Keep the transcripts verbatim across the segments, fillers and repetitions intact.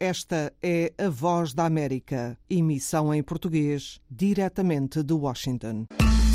Esta é a Voz da América, emissão em português, diretamente de Washington.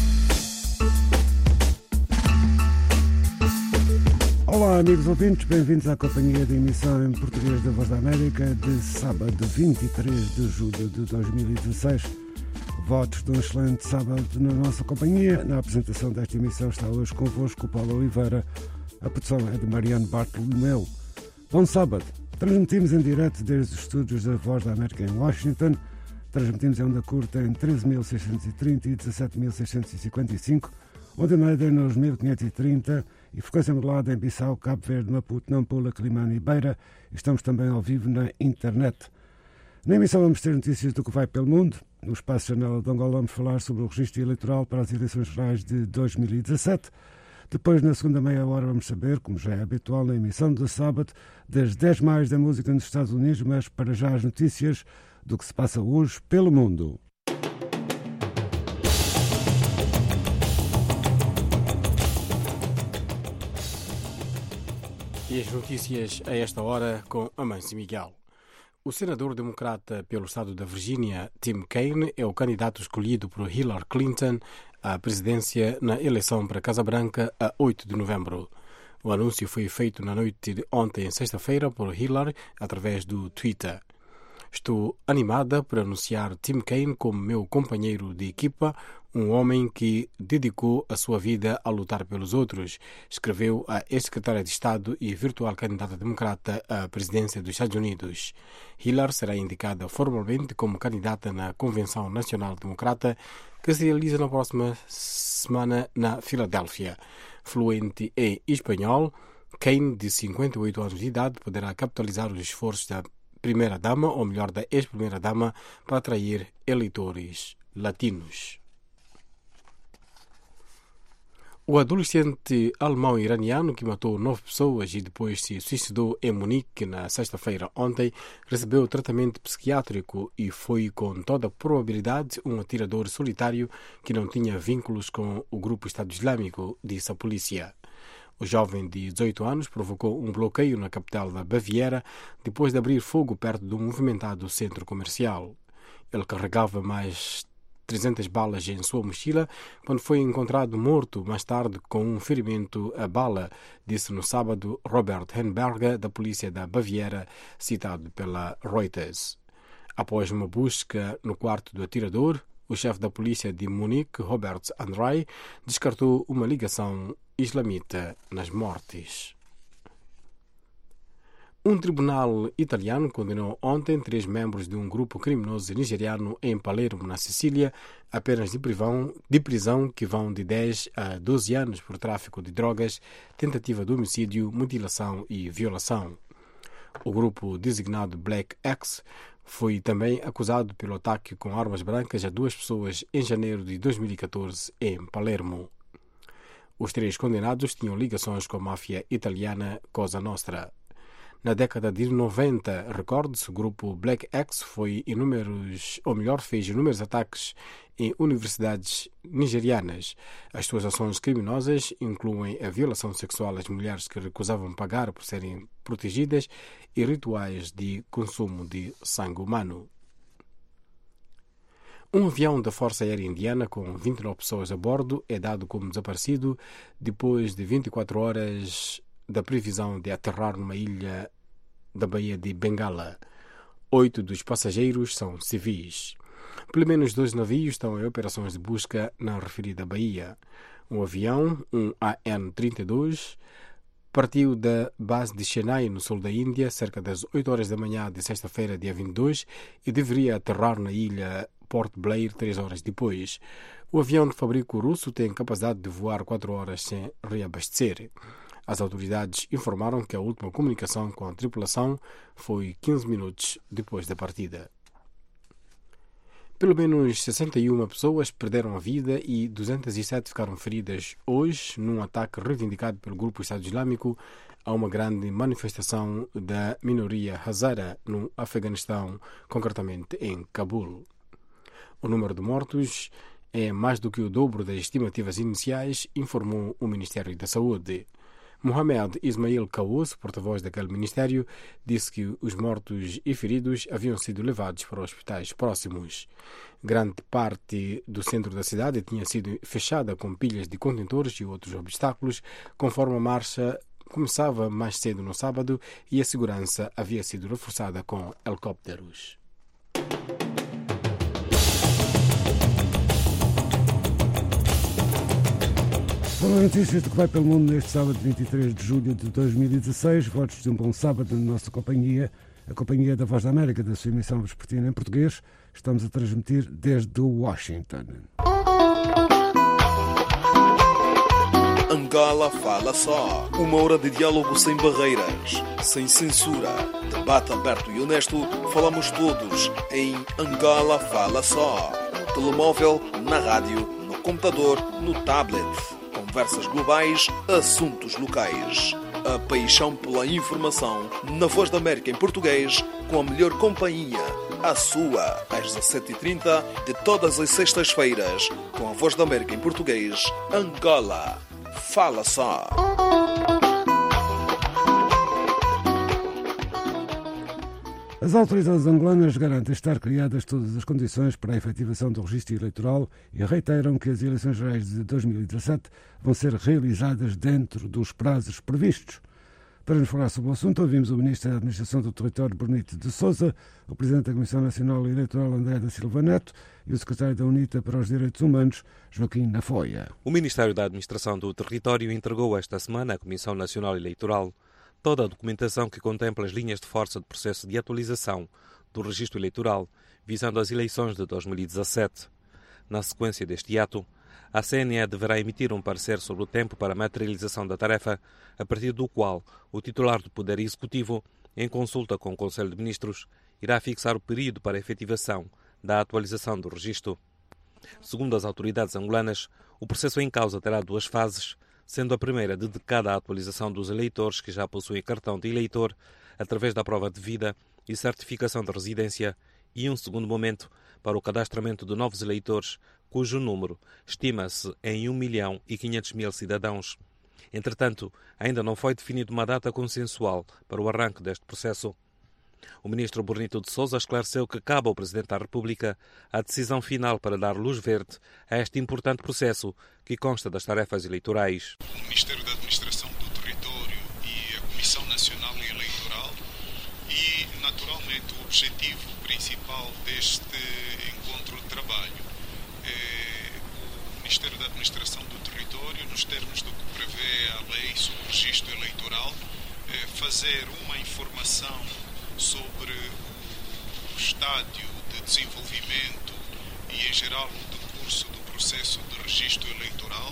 Olá, amigos ouvintes, bem-vindos à companhia de emissão em português da Voz da América de sábado vinte e três de julho de dois mil e dezasseis. Votos de um excelente sábado na nossa companhia. Na apresentação desta emissão está hoje convosco o Paulo Oliveira. A produção é de Mariano Bartolomeu. Bom sábado. Transmitimos em direto desde os estúdios da Voz da América em Washington. Transmitimos em onda curta em treze mil seiscentos e trinta e dezassete mil seiscentos e cinquenta e cinco, onda média nos mil quinhentos e trinta e frequência modulada em Bissau, Cabo Verde, Maputo, Nampula, Climane e Beira. Estamos também ao vivo na internet. Na emissão vamos ter notícias do que vai pelo mundo. No Espaço Janela de Angola vamos falar sobre o registro eleitoral para as eleições gerais de dois mil e dezassete. Depois, na segunda meia hora, vamos saber, como já é habitual na emissão do sábado, das dez mais da música nos Estados Unidos, mas para já as notícias do que se passa hoje pelo mundo. E as notícias a esta hora com Amâncio Miguel. O senador democrata pelo estado da Virgínia, Tim Kaine, é o candidato escolhido por Hillary Clinton à presidência na eleição para a Casa Branca a oito de novembro. O anúncio foi feito na noite de ontem, sexta-feira, por Hillary, através do Twitter. Estou animada por anunciar Tim Kaine como meu companheiro de equipa, um homem que dedicou a sua vida a lutar pelos outros, escreveu a ex-secretária de Estado e virtual candidata democrata à presidência dos Estados Unidos. Hillary será indicada formalmente como candidata na Convenção Nacional Democrata, que se realiza na próxima semana na Filadélfia. Fluente em espanhol, Kaine, de cinquenta e oito anos de idade, poderá capitalizar os esforços da primeira-dama, ou melhor, da ex-primeira-dama, para atrair eleitores latinos. O adolescente alemão-iraniano que matou nove pessoas e depois se suicidou em Munique na sexta-feira ontem recebeu tratamento psiquiátrico e foi com toda probabilidade um atirador solitário que não tinha vínculos com o grupo Estado Islâmico, disse a polícia. O jovem de dezoito anos provocou um bloqueio na capital da Baviera depois de abrir fogo perto de um movimentado centro comercial. Ele carregava mais trezentas balas em sua mochila quando foi encontrado morto mais tarde com um ferimento a bala, disse no sábado Robert Henberger, da polícia da Baviera, citado pela Reuters. Após uma busca no quarto do atirador, o chefe da polícia de Munique, Robert Andrei, descartou uma ligação islamita nas mortes. Um tribunal italiano condenou ontem três membros de um grupo criminoso nigeriano em Palermo, na Sicília, a penas de prisão, de prisão que vão de dez a doze anos por tráfico de drogas, tentativa de homicídio, mutilação e violação. O grupo designado Black Axe foi também acusado pelo ataque com armas brancas a duas pessoas em janeiro de dois mil e catorze em Palermo. Os três condenados tinham ligações com a máfia italiana Cosa Nostra. Na década de noventa, recorde-se, o grupo Black Axe foi inúmeros, ou melhor, fez inúmeros ataques em universidades nigerianas. As suas ações criminosas incluem a violação sexual às mulheres que recusavam pagar por serem protegidas e rituais de consumo de sangue humano. Um avião da Força Aérea Indiana com vinte e nove pessoas a bordo é dado como desaparecido depois de vinte e quatro horas da previsão de aterrar numa ilha da Baía de Bengala. Oito dos passageiros são civis. Pelo menos dois navios estão em operações de busca na referida baía. Um avião, um A N trinta e dois, partiu da base de Chennai, no sul da Índia, cerca das oito horas da manhã de sexta-feira, dia vinte e dois, e deveria aterrar na ilha Port Blair três horas depois. O avião de fabrico russo tem capacidade de voar quatro horas sem reabastecer. As autoridades informaram que a última comunicação com a tripulação foi quinze minutos depois da partida. Pelo menos sessenta e uma pessoas perderam a vida e duzentas e sete ficaram feridas hoje num ataque reivindicado pelo grupo Estado Islâmico a uma grande manifestação da minoria Hazara no Afeganistão, concretamente em Cabul. O número de mortos é mais do que o dobro das estimativas iniciais, informou o Ministério da Saúde. Mohamed Ismail Kaous, porta-voz daquele ministério, disse que os mortos e feridos haviam sido levados para hospitais próximos. Grande parte do centro da cidade tinha sido fechada com pilhas de contentores e outros obstáculos, conforme a marcha começava mais cedo no sábado e a segurança havia sido reforçada com helicópteros. Foram notícias do que vai pelo mundo neste sábado, vinte e três de julho de dois mil e dezasseis. Votos de um bom sábado na nossa companhia, a Companhia da Voz da América, da sua emissão vespertina em português. Estamos a transmitir desde Washington. Angola Fala Só. Uma hora de diálogo sem barreiras, sem censura. Debate aberto e honesto. Falamos todos em Angola Fala Só. No telemóvel, na rádio, no computador, no tablet. Conversas globais, assuntos locais. A paixão pela informação na Voz da América em português, com a melhor companhia, a sua, às dezassete e trinta de todas as sextas-feiras, com a Voz da América em português, Angola Fala Só. As autoridades angolanas garantem estar criadas todas as condições para a efetivação do registro eleitoral e reiteram que as eleições gerais de dois mil e dezassete vão ser realizadas dentro dos prazos previstos. Para nos falar sobre o assunto, ouvimos o Ministro da Administração do Território, Bonito de Sousa, o Presidente da Comissão Nacional Eleitoral, André da Silva Neto, e o Secretário da UNITA para os Direitos Humanos, Joaquim Nafoia. O Ministério da Administração do Território entregou esta semana à Comissão Nacional Eleitoral toda a documentação que contempla as linhas de força do processo de atualização do registro eleitoral visando as eleições de dois mil e dezassete. Na sequência deste ato, a C N E deverá emitir um parecer sobre o tempo para a materialização da tarefa, a partir do qual o titular do Poder Executivo, em consulta com o Conselho de Ministros, irá fixar o período para a efetivação da atualização do registro. Segundo as autoridades angolanas, o processo em causa terá duas fases, sendo a primeira dedicada à atualização dos eleitores que já possuem cartão de eleitor através da prova de vida e certificação de residência, e um segundo momento para o cadastramento de novos eleitores, cujo número estima-se em um milhão e quinhentos mil cidadãos. Entretanto, ainda não foi definida uma data consensual para o arranque deste processo. O ministro Bonito de Sousa esclareceu que cabe ao Presidente da República a decisão final para dar luz verde a este importante processo que consta das tarefas eleitorais. O Ministério da Administração do Território e a Comissão Nacional Eleitoral e, naturalmente, o objetivo principal deste encontro de trabalho é o Ministério da Administração do Território, nos termos do que prevê a lei sobre o registro eleitoral, é fazer uma informação sobre o estádio de desenvolvimento e, em geral, o decurso do processo de registro eleitoral,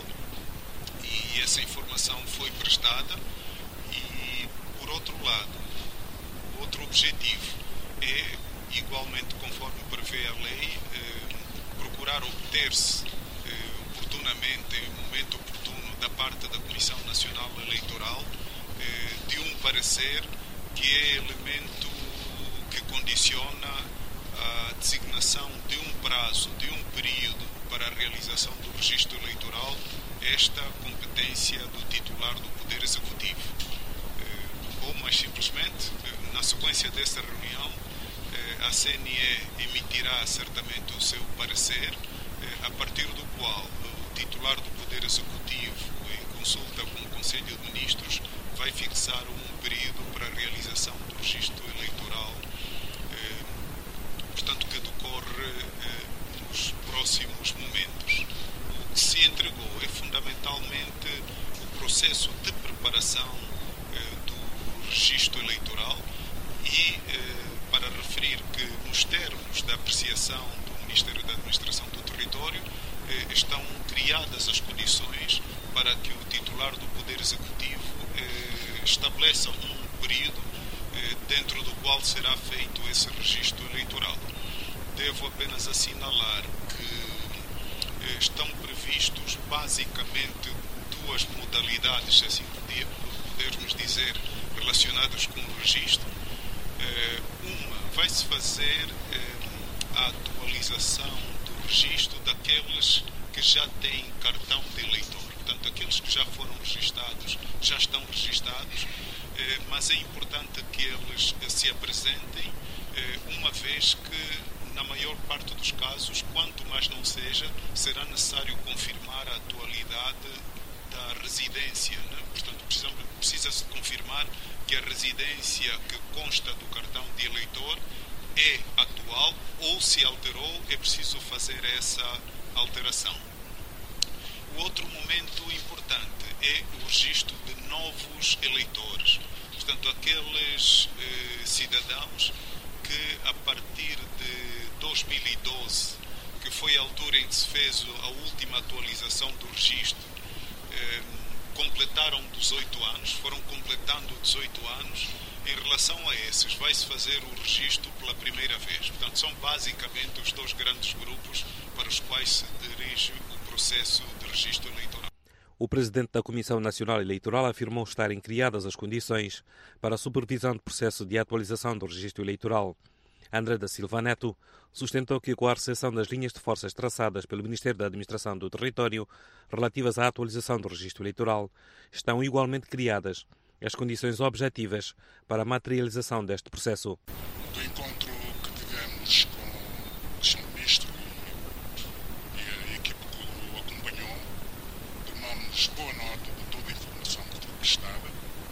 e essa informação foi prestada. E, por outro lado, outro objetivo é, igualmente conforme prevê a lei, eh, procurar obter-se eh, oportunamente, em momento oportuno, da parte da Comissão Nacional Eleitoral, eh, de um parecer que é elemento que condiciona a designação de um prazo, de um período para a realização do registro eleitoral, esta competência do titular do Poder Executivo. Ou, mais simplesmente, na sequência dessa reunião, a C N E emitirá certamente o seu parecer, a partir do qual o titular do Poder Executivo, em consulta com o Conselho de Ministros, vai fixar um período para a realização do registro eleitoral, portanto, que decorre nos próximos momentos. O que se entregou é fundamentalmente o processo de preparação do registro eleitoral e, para referir que, nos termos da apreciação do Ministério da Administração do Território, estão criadas as condições para que o titular do Poder Executivo estabeleça um período dentro do qual será feito esse registro eleitoral. Devo apenas assinalar que estão previstos basicamente duas modalidades, se assim pudermos dizer, relacionadas com o registro. Uma, vai-se fazer a atualização do registro daqueles que já têm cartão de eleitor. portanto, aqueles que já foram registados já estão registados, mas é importante que eles se apresentem, uma vez que, na maior parte dos casos, quanto mais não seja, será necessário confirmar a atualidade da residência, né? Portanto, precisa-se confirmar que a residência que consta do cartão de eleitor é atual, ou se alterou, é preciso fazer essa alteração. O outro momento importante é o registro de novos eleitores, portanto, aqueles eh, cidadãos que, a partir de dois mil e doze, que foi a altura em que se fez a última atualização do registro, eh, completaram dezoito anos, foram completando dezoito anos. Em relação a esses, vai-se fazer o registro pela primeira vez. Portanto, são basicamente os dois grandes grupos para os quais se dirige o processo de registro eleitoral. O presidente da Comissão Nacional Eleitoral afirmou estarem criadas as condições para a supervisão do processo de atualização do registro eleitoral. André da Silva Neto sustentou que, com a recepção das linhas de forças traçadas pelo Ministério da Administração do Território relativas à atualização do registro eleitoral, estão igualmente criadas as condições objetivas para a materialização deste processo. Do encontro que tivemos com o senhor Ministro e a equipe que o acompanhou, tomamos boa nota de toda a informação que foi prestada,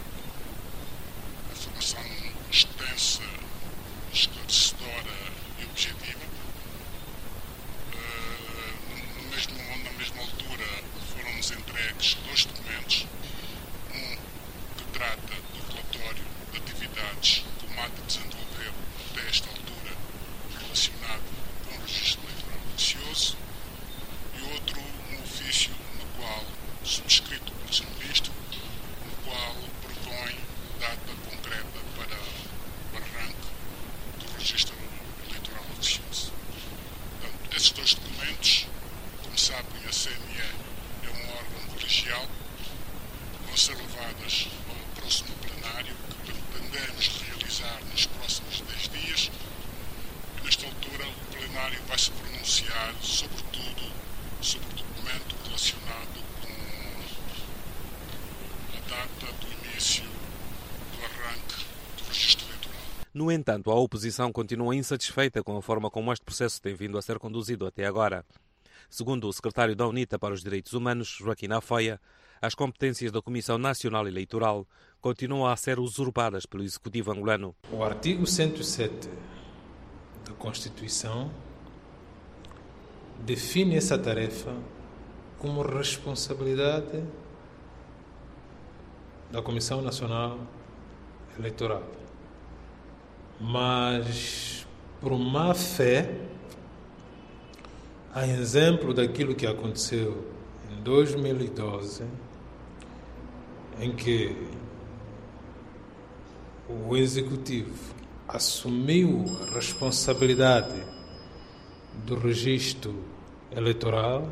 a informação extensa, esclarecedora e objetiva. No mesmo, na mesma altura foram-nos entregues dois documentos, trata do relatório de atividades que o M A T desenvolveu até esta altura relacionado com o registro eleitoral noticioso, e outro um ofício no qual, subscrito pelo senhor Ministro, no qual propõe data concreta para o arranque do registro eleitoral noticioso. Portanto, esses dois documentos, como sabem, a C N E é um órgão colegial, vão ser levadas ao próximo plenário, que pretendemos realizar nos próximos dez dias. E, nesta altura, o plenário vai se pronunciar, sobretudo, sobre o documento relacionado com a data do início do arranque do registro eleitoral. No entanto, a oposição continua insatisfeita com a forma como este processo tem vindo a ser conduzido até agora. Segundo o secretário da UNITA para os Direitos Humanos, Joaquim Afoia, as competências da Comissão Nacional Eleitoral continuam a ser usurpadas pelo Executivo angolano. O artigo cento e sete da Constituição define essa tarefa como responsabilidade da Comissão Nacional Eleitoral. Mas, por má fé, a exemplo daquilo que aconteceu em dois mil e doze, em que o Executivo assumiu a responsabilidade do registro eleitoral,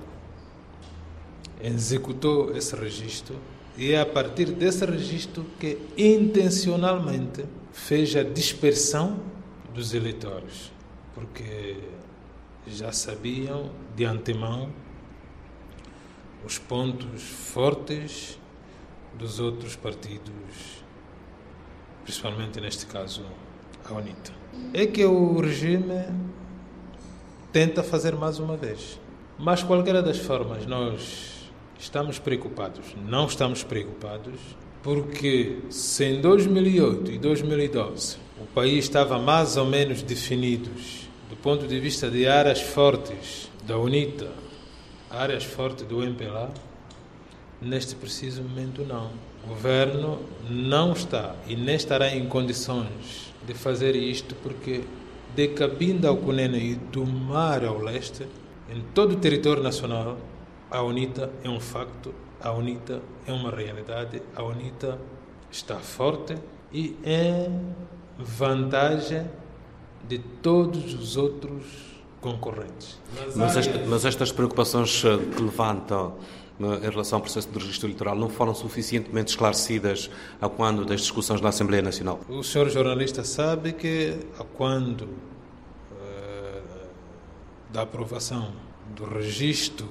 executou esse registro, e é a partir desse registro que intencionalmente fez a dispersão dos eleitores, porque já sabiam de antemão os pontos fortes dos outros partidos, principalmente neste caso a UNITA. É que o regime tenta fazer mais uma vez. Mas, qualquer das formas, nós estamos preocupados. Não estamos preocupados porque, se em dois mil e oito e dois mil e doze o país estava mais ou menos definidos do ponto de vista de áreas fortes da UNITA, áreas fortes do M P L A, neste preciso momento não. O governo não está e nem estará em condições de fazer isto porque, de Cabinda ao Cunene e do mar ao leste, em todo o território nacional, a UNITA é um facto, a UNITA é uma realidade, a UNITA está forte e em vantagem de todos os outros concorrentes. Mas, esta, mas estas preocupações que levantam em relação ao processo de registro eleitoral não foram suficientemente esclarecidas a quando das discussões na Assembleia Nacional? O senhor jornalista sabe que a quando uh, da aprovação do registro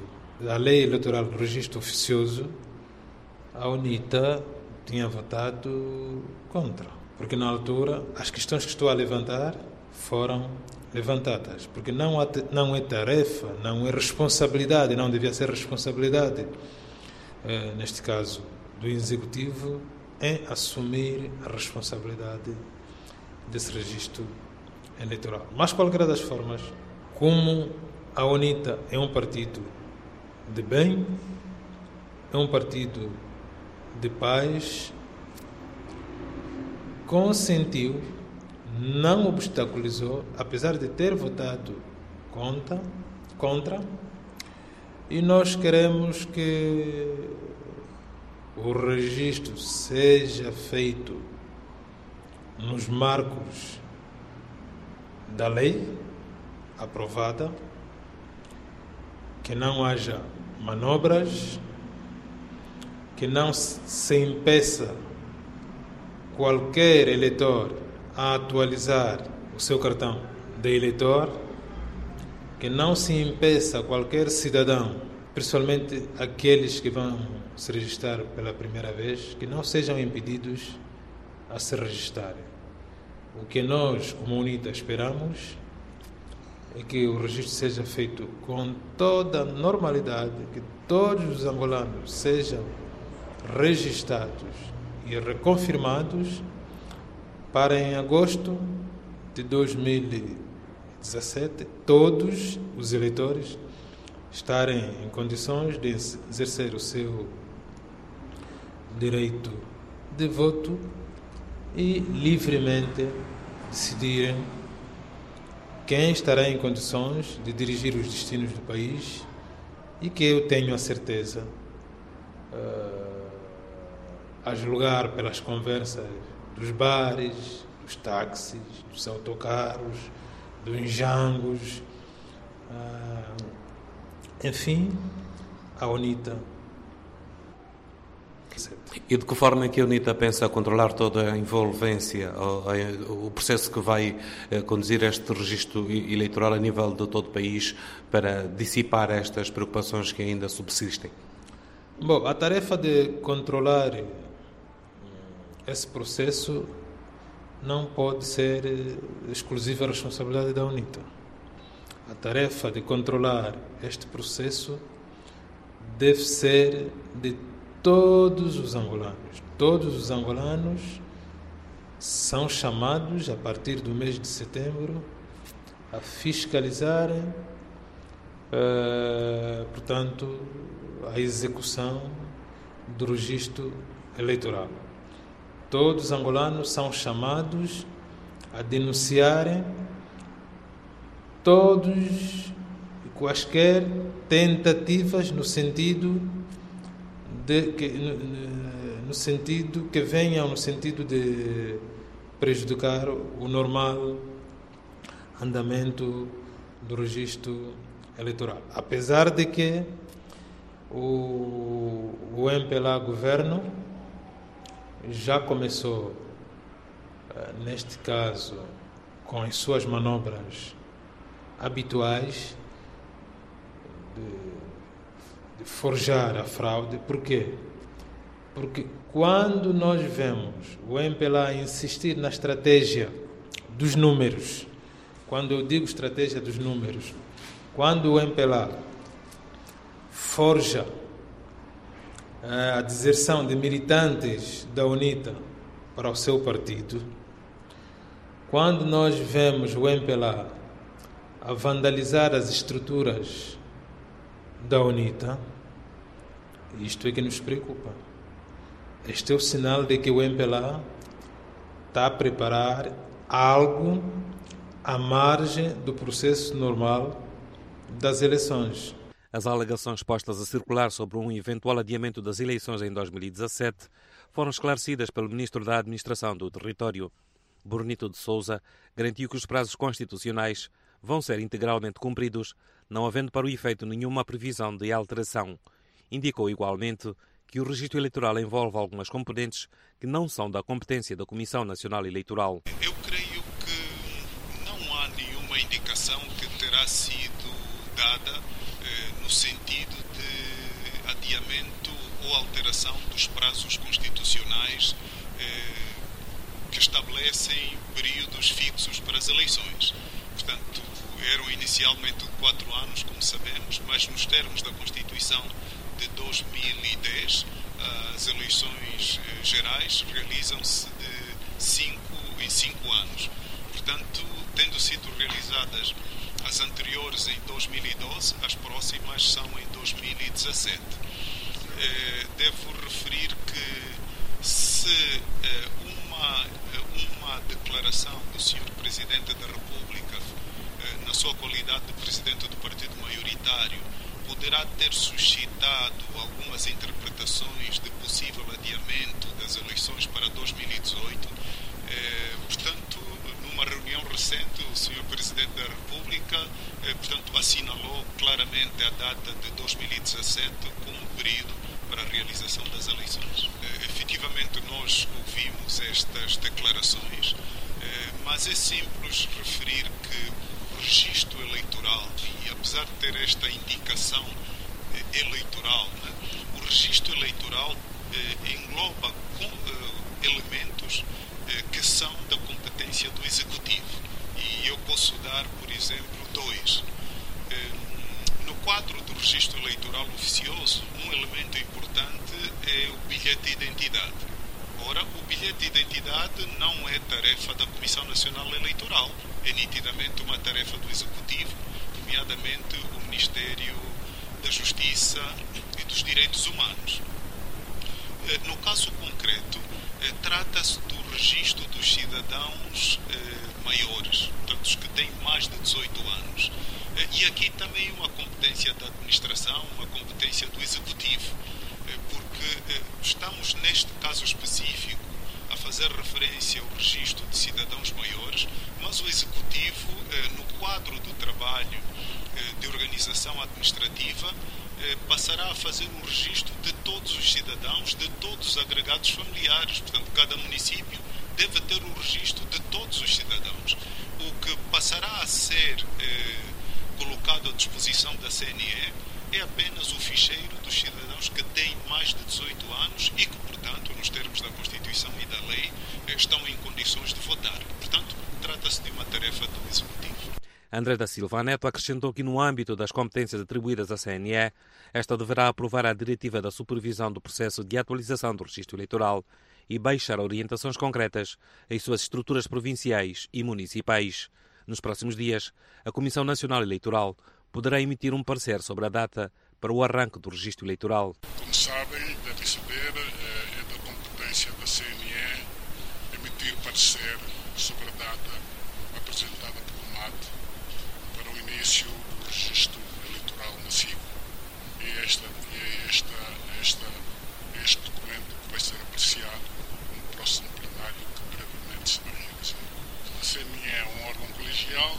da lei eleitoral do registro oficioso, a UNITA tinha votado contra. Porque na altura as questões que estou a levantar foram levantadas. Porque não, há, não é tarefa, não é responsabilidade, não devia ser responsabilidade, eh, neste caso, do Executivo, em assumir a responsabilidade desse registro eleitoral. Mas, qualquer das formas, como a UNITA é um partido de bem, é um partido de paz, consentiu, não obstaculizou, apesar de ter votado contra, contra, e nós queremos que o registro seja feito nos marcos da lei aprovada, que não haja manobras, que não se impeça qualquer eleitor a atualizar o seu cartão de eleitor, que não se impeça qualquer cidadão, principalmente aqueles que vão se registrar pela primeira vez, que não sejam impedidos a se registrarem. O que nós, como UNITA, esperamos é que o registro seja feito com toda a normalidade, que todos os angolanos sejam registrados e reconfirmados para, em agosto de dois mil e dezassete, todos os eleitores estarem em condições de exercer o seu direito de voto e livremente decidirem quem estará em condições de dirigir os destinos do país, e que eu tenho a certeza, uh, a julgar pelas conversas dos bares, dos táxis, dos autocarros, dos enjangos, uh, enfim, a UNITA. E de que forma é que a UNITA pensa controlar toda a envolvência, o processo que vai conduzir este registro eleitoral a nível de todo o país para dissipar estas preocupações que ainda subsistem? Bom, a tarefa de controlar esse processo não pode ser exclusiva responsabilidade da UNITA. A tarefa de controlar este processo deve ser de todos os angolanos. Todos os angolanos são chamados, a partir do mês de setembro, a fiscalizarem, uh, portanto, a execução do registro eleitoral. Todos os angolanos são chamados a denunciarem todos e quaisquer tentativas no sentido de que no, no sentido que venham no sentido de prejudicar o normal andamento do registro eleitoral. Apesar de que o, o M P L A governo já começou, neste caso, com as suas manobras habituais de, de forjar a fraude. Por quê? Porque quando nós vemos o M P L A insistir na estratégia dos números, quando eu digo estratégia dos números, quando o M P L A forja a deserção de militantes da UNITA para o seu partido, quando nós vemos o M P L A a vandalizar as estruturas da UNITA, isto é que nos preocupa. Este é o sinal de que o M P L A está a preparar algo à margem do processo normal das eleições. As alegações postas a circular sobre um eventual adiamento das eleições em dois mil e dezassete foram esclarecidas pelo Ministro da Administração do Território. Brunito de Sousa garantiu que os prazos constitucionais vão ser integralmente cumpridos, não havendo para o efeito nenhuma previsão de alteração. Indicou igualmente que o registro eleitoral envolve algumas componentes que não são da competência da Comissão Nacional Eleitoral. Eu creio que não há nenhuma indicação que terá sido dada eh, no sentido de violação dos prazos constitucionais eh, que estabelecem períodos fixos para as eleições. Portanto, eram inicialmente de quatro anos, como sabemos, mas nos termos da Constituição de dois mil e dez, as eleições eh, gerais realizam-se de cinco em cinco anos. Portanto, tendo sido realizadas as anteriores em dois mil e doze, as próximas são em dois mil e dezassete. Eh, devo referir que se eh, uma, uma declaração do senhor Presidente da República, eh, na sua qualidade de Presidente do Partido Maioritário, poderá ter suscitado algumas interpretações de possível adiamento das eleições para dois mil e dezoito, eh, portanto, numa reunião recente, o senhor Presidente da República eh, portanto, assinalou claramente a data de dois mil e dezassete como período para a realização das eleições. Eh, efetivamente, nós ouvimos estas declarações, eh, mas é simples referir que o registro eleitoral, e apesar de ter esta indicação eh, eleitoral, né, o registro eleitoral eh, engloba com, eh, elementos eh, que são da competência do Executivo. E eu posso dar, por exemplo, dois. No quadro do registro eleitoral oficioso, um elemento importante é o bilhete de identidade. Ora, o bilhete de identidade não é tarefa da Comissão Nacional Eleitoral, é nitidamente uma tarefa do Executivo, nomeadamente o Ministério da Justiça e dos Direitos Humanos. No caso concreto, trata-se do registro dos cidadãos eh, maiores, portanto, os que têm mais de dezoito anos. Eh, e aqui também uma competência da administração, uma competência do Executivo, eh, porque eh, estamos, neste caso específico, a fazer referência ao registro de cidadãos maiores, mas o Executivo, eh, no quadro do trabalho eh, de organização administrativa, passará a fazer um registro de todos os cidadãos, de todos os agregados familiares. Portanto, cada município deve ter um registro de todos os cidadãos. O que passará a ser eh, colocado à disposição da C N E é apenas o ficheiro dos cidadãos que têm mais de dezoito anos e que, portanto, nos termos da Constituição e da lei, eh, estão em condições de votar. Portanto, trata-se de uma tarefa do Executivo. André da Silva Neto acrescentou que, no âmbito das competências atribuídas à C N E, esta deverá aprovar a diretiva da supervisão do processo de atualização do registro eleitoral e baixar orientações concretas em suas estruturas provinciais e municipais. Nos próximos dias, a Comissão Nacional Eleitoral poderá emitir um parecer sobre a data para o arranque do registro eleitoral. Como sabem, devem saber, é da competência da C N E emitir parecer sobre a data apresentada pelo M A T para o início do registro eleitoral na C I V. E esta, e esta, esta, este documento vai ser apreciado no próximo plenário que brevemente se vai realizar. A C N E é um órgão colegial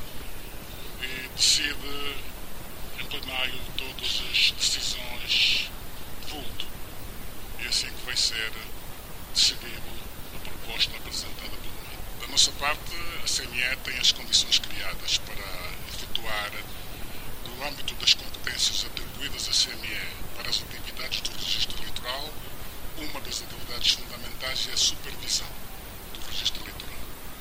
e decide em plenário todas as decisões de vulto. E é assim que vai ser decidido a proposta apresentada pelo M A T. Da nossa parte, a C N E tem as condições criadas para efetuar, no âmbito das competências atribuídas à C N E para as atividades do registro eleitoral, uma das atividades fundamentais é a supervisão do registro eleitoral.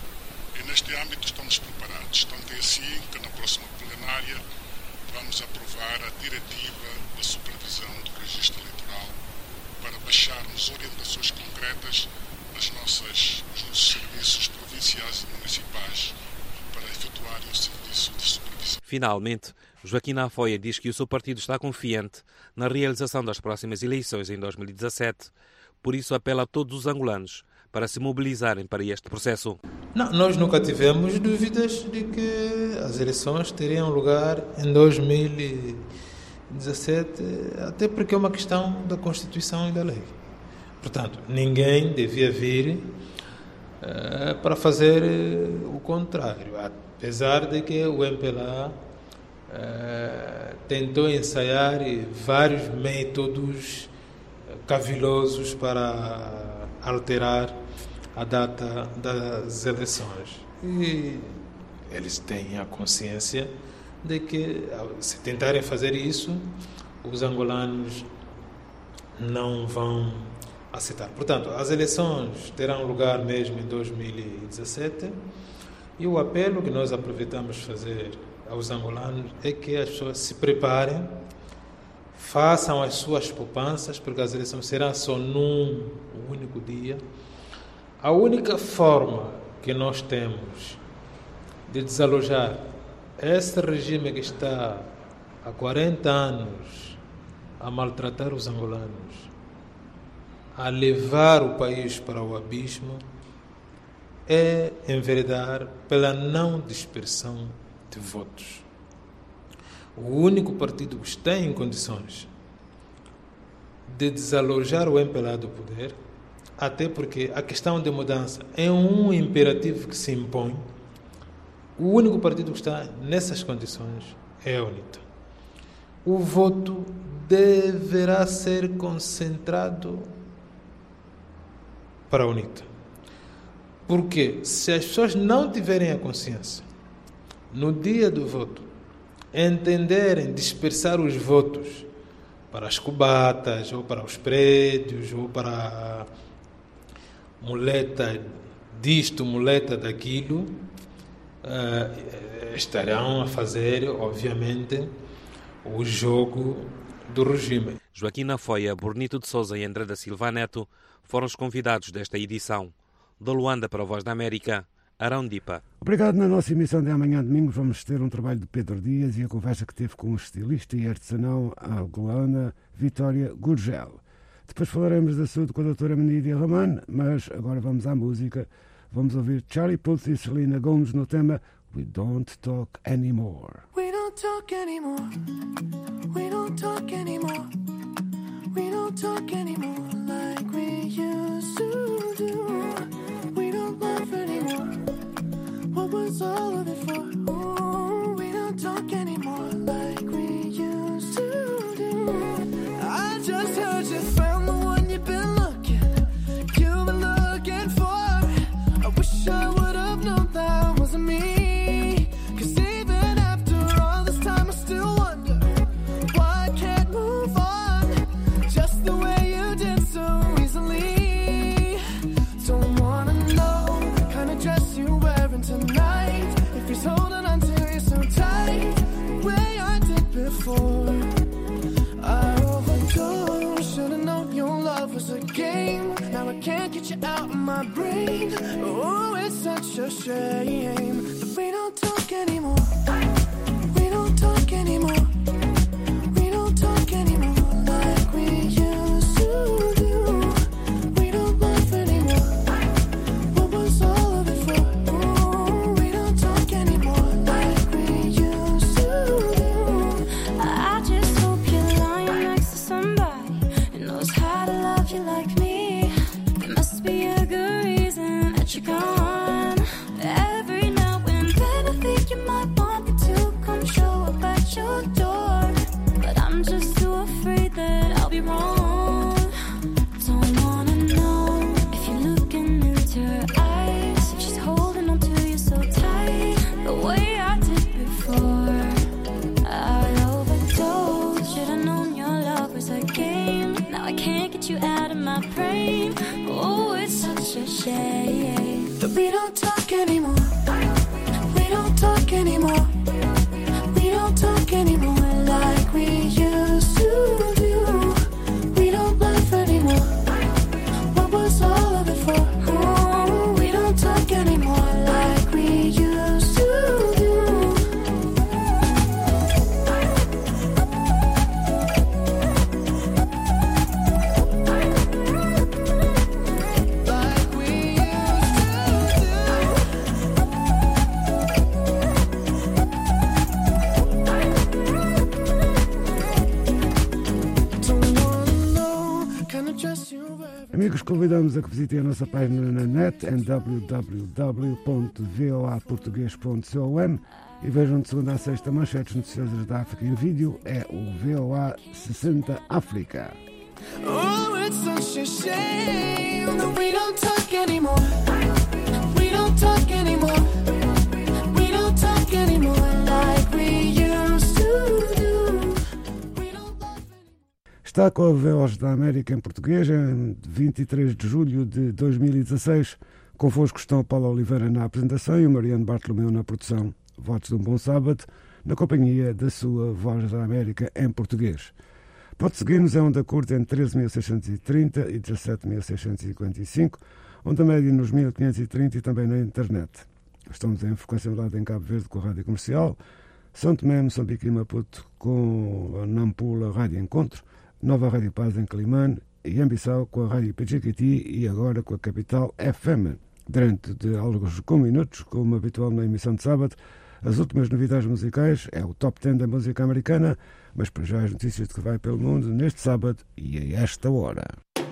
E neste âmbito estamos preparados, tanto é assim que na próxima plenária vamos aprovar a diretiva da supervisão do registro eleitoral para baixarmos orientações concretas nas nossas, nos nossos serviços provinciais e municipais para efetuarem o serviço de supervisão. Finalmente, Joaquim Afoia diz que o seu partido está confiante na realização das próximas eleições em dois mil e dezassete, por isso apela a todos os angolanos para se mobilizarem para este processo. Não, nós nunca tivemos dúvidas de que as eleições teriam lugar em dois mil e dezassete, até porque é uma questão da Constituição e da lei. Portanto, ninguém devia vir uh, para fazer uh, o contrário, apesar de que o M P L A uh, tentou ensaiar vários métodos cavilosos para alterar a data das eleições. E eles têm a consciência de que, se tentarem fazer isso, os angolanos não vão aceitar. Portanto, as eleições terão lugar mesmo em dois mil e dezassete e o apelo que nós aproveitamos fazer aos angolanos é que as pessoas se preparem, façam as suas poupanças, porque as eleições serão só num único dia. A única forma que nós temos de desalojar esse regime que está há quarenta anos a maltratar os angolanos, a levar o país para o abismo, é enveredar pela não dispersão de votos. O único partido que está em condições de desalojar o M P L A do poder, até porque a questão de mudança é um imperativo que se impõe, o único partido que está nessas condições é a UNITA. O voto deverá ser concentrado para a UNITA. Porque se as pessoas não tiverem a consciência, no dia do voto, entenderem dispersar os votos para as cubatas, ou para os prédios, ou para muleta disto, muleta daquilo, uh, estarão a fazer, obviamente, o jogo do regime. Joaquim Nafoia, Bornito de Sousa e André da Silva Neto foram os convidados desta edição. De Luanda para a Voz da América, Arão Dipa. Obrigado. Na nossa emissão de amanhã domingo vamos ter um trabalho de Pedro Dias e a conversa que teve com o estilista e artesanal angolana Vitória Gurgel. Depois falaremos da saúde com a doutora Menídia Raman, mas agora vamos à música. Vamos ouvir Charlie Puth e Selena Gomez no tema We Don't Talk Anymore. We don't talk anymore. We don't talk anymore. We don't talk anymore like we used to do. We don't laugh anymore. What was all of it for? Ooh, we don't talk anymore like we used to do. I just heard you found the one you've been looking, you've been looking for. I wish I would have known that wasn't me. Cause even after all this time I still wonder why I can't move on just the way you did so easily. Don't wanna know the kind of dress you're wearing tonight, if he's holding on to you so tight the way I did before. I overdosed, should've known your love was a game. Now I can't get you out of my brain. Oh, it's such a shame that we don't talk anymore. We don't talk anymore. We don't talk anymore like we used to do. We don't laugh anymore. What was all of it for? Ooh, we don't talk anymore like we used to do. I just hope you're lying next to somebody who knows how to love you like me. There must be a good reason that you're gone. Every now and then I think you might want me to come show up at your door, but I'm just too afraid that I'll be wrong. Don't wanna know if you're looking into her eyes, if she's holding on to you so tight the way I did before. I overdosed, should've known your love was a game. Now I can't get you out of my brain. Oh, it's such a shame that we don't talk anymore. We don't talk anymore. We don't talk anymore like we used to do. We don't laugh anymore. What was all of it for? Ooh, we don't talk anymore like we used to do. Like we used to do. Don't wanna know kind of dress you wear. Amigos, convidamos a que visitem a nossa página na net em w w w ponto voa português ponto com e vejam de segunda a sexta manchetes noticiosas da África em vídeo. É o V O A sessenta África. Oh, it's such a shame that we don't talk anymore. We don't talk anymore. We don't talk anymore like we used to do. We don't laugh anymore. Está com a Voz da América em português, em vinte e três de julho de dois mil e dezasseis. Convosco estão Paulo Oliveira na apresentação e o Mariano Bartolomeu na produção. Votos de um bom sábado, na companhia da sua Voz da América em português. Pode seguir-nos em onda curta em treze mil seiscentos e trinta e dezassete mil seiscentos e cinquenta e cinco, onda média nos mil quinhentos e trinta e também na internet. Estamos em frequência modulada em Cabo Verde com a Rádio Comercial, São Tomé, Moçambique e Maputo com a Nampula Rádio Encontro, Nova Rádio Paz em Climane e em Bissau com a Rádio P G Q T e agora com a Capital F M. Durante de alguns com minutos, como habitual na emissão de sábado, as últimas novidades musicais é o Top dez da música americana, mas para já as notícias de que vai pelo mundo neste sábado e a esta hora.